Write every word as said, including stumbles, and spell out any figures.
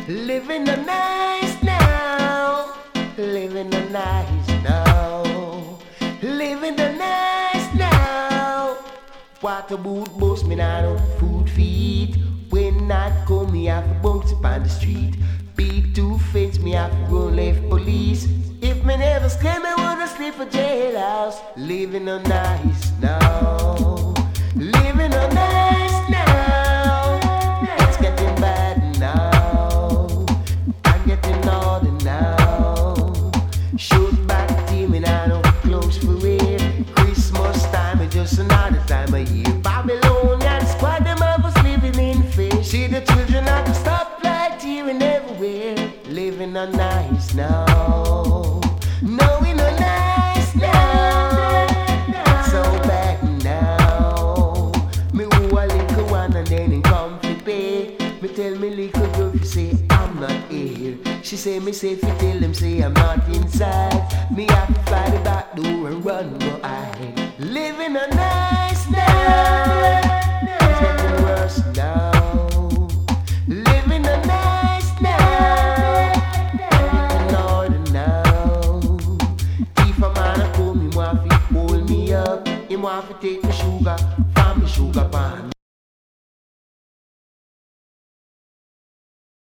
Living a nice now, living a nice now, living a nice now. Water boot bust me now, food feet. When I come, me have to bounce upon the street. Big two fence, me have to run left police. If me never scream, I wanna sleep for jailhouse. Living a nice now, living a nice now. It's getting bad now, I'm getting older now. Shoot back team and I know close for real. Christmas time is just another time of year. Babylonian squad, them of us living in fear. See the children at the stoplight here and everywhere. Living a nice now, knowing a nice now. So bad now. Me who a little one and then in comfy pay. Me tell me little girl to say I'm not here. She say me safe to tell them say I'm not inside. Me have to fly the back door and run no eye. Living a nice now. It's getting worse now. Living a nice now. Living order now. If a man a come, he want to hold me up. He want to take my sugar